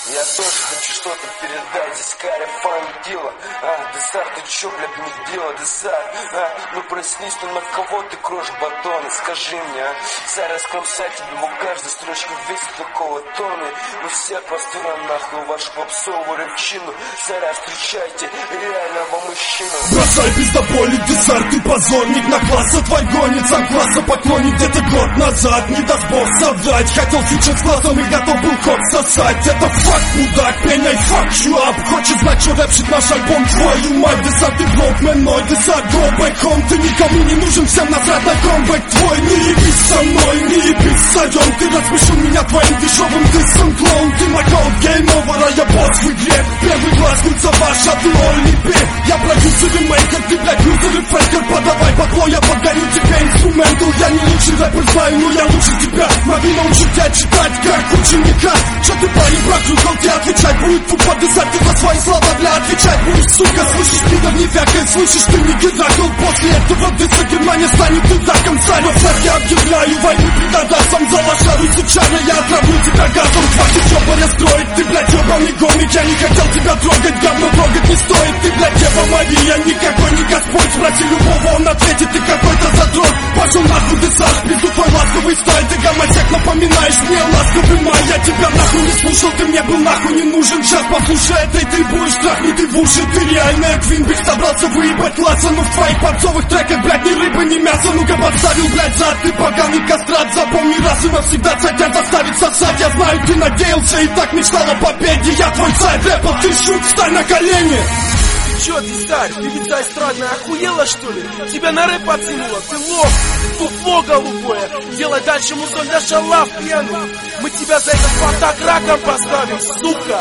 Я тоже хочу что-то передать, здесь Каря фан дело. Десар, ты чё, блядь, не дело, Десар? Ну проснись, ну на кого ты крошь батоны, скажи мне, Царь, раскромсать тебе в каждой строчке весит такого тона. Мы все простора нахуй вашу попсовую рыбчину. Царя, встречайте реального мужчину. Бросай пиздоболи, Десар, ты позорник. На класса твой гонит, сам класса поклонник. Где-то год назад, не даст бог соврать. Хотел фичать с классом и готов был ход сосать. Это факт, мудак, пеняй, fuck you up. Хочешь знать, что рэпшит наш альбом? Твою мать, Десар, ты блокмен мой. Десар, go back home. Ты никому не нужен, всем насрать на комбэк твой. Не ебись со мной, не ебись сорём. Ты рассмешил меня твоим дешевым диссом, клоун. Ты нокаут, гейм овер, а я босс в игре. Первый глаз, куца ваша, ты олипе. Я продюсер и мейкер, ты, блядь, лузер и фейкер. Подавай бабло, я погоню тебе инструменту. Я не лучший рэпер, знаю, но я лучше тебя. Могу научить тебя читать, как ученика. Чё ты, парень, прокрутил, тебе отвечать будет тупо. Десар, ты за свои слова, бля, отвечать будешь, сука. Слышишь, пидор, не вякай, слышишь, ты не Геракл. После этого Десар, Германия станет тузаком. Царь, я объявляю войну пидорасам. За лошару, сучара, я отравлю тебя газом. Хватит ёбаря строить, ты, блядь, ёбаный гомик. Я не хотел тебя трогать, говно трогать не стоит. Ты, блядь, Ева Мария, никакой не Господь. Спроси любого, он ответит, ты какой-то задрот. Пошел нахуй, Десар, пизду твой ласковый сталь. Ты гомосек, напоминаешь мне ласковый май. Я тебя нахуй не слушал, ты мне был нахуй не нужен. Сейчас послушай это, и ты будешь трахнутый в уши. Ты реальная Квинбик, собрался выебать класса. Но в твоих попсовых треках, блядь, ни рыбы, ни мяса. Ну-ка подставил, блядь, зад, ты поганый кастрат. Запомни раз и навсегда, тебя заставит сосать. Я знаю, ты надеялся и так мечтал о победе. Я твой царь рэпа, ты шут, встань на колени. Чё, Десар, певица эстрадная, охуела что ли? Тебя на рэп оценила, ты лох, фуфло голубое. Делай дальше музон для шалав пьяных. Мы тебя за этот фоток раком поставим, сука.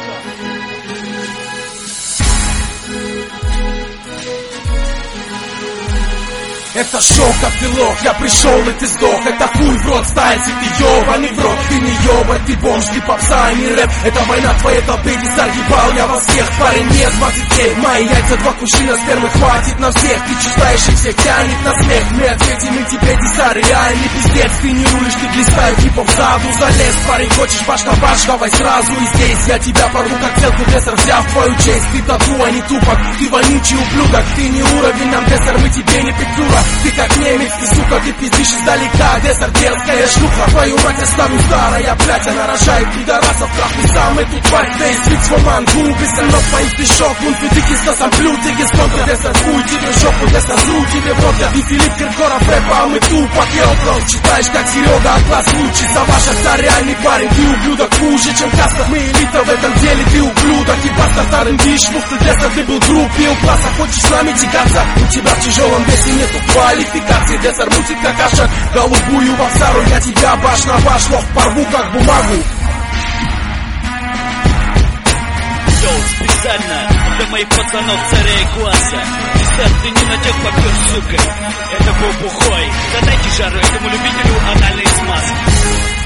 Это шок, как ты лох, я пришел и ты сдох. Это хуй в рот ставится, ты ёбаный в рот. Ты не ёбан, ты бомж, ты попса, а не рэп. Это война твоей толпы, Десар, ебал я вас всех. Парень, мне 23, мои яйца, 2 кувшина спермы, хватит на всех. Ты читаешь и всех тянет на смех. Мы ответим и тебе, Десар, реальный пиздец. Ты не рулишь, ты глистаешь, хип-хоп саду залез. Парень, хочешь баш на баш, давай сразу и здесь. Я тебя порву, как целку, Десар, взяв твою честь. Ты тату, а не тупок, ты вонючий ублюдок. Ты не уровень нам, Десар, мы тебе не пиктура. Ты как немец, ты, сука, ты пиздишь издалека. Десар, дерзкая шлюха, твою мать оставлю старая, блядь, она рожает пидорасов. Трахни сам эту тварь, ты свит свой мангу. Быстро твоих пешок, вон ты дикий с носом плю. Ты гестонка, Десар, хуй тебе в жопу, Десар, зру тебе в рот. Ты Филипп Киркоров рэпа, а мы тупак, я утром. Читаешь, как Серега, а класс лучше. За ваша реальный парень, ты ублюдок хуже, чем Кастов. Мы элита в этом деле, ты ублюдок. И бастард R&B, шмуфты, Десар, ты был в группе у класса. Хочешь с нами тягаться? У тебя в тяжелом весе нету квалификации. Десар мутит какаша, голубую вовсару. Я тебя баш на баш, лох порву как бумагу. Йоу, специально для моих пацанов царя и класса. Десар, ты не натек попер, сука. Это был бухой. Задайте жару этому любителю анальной смазки.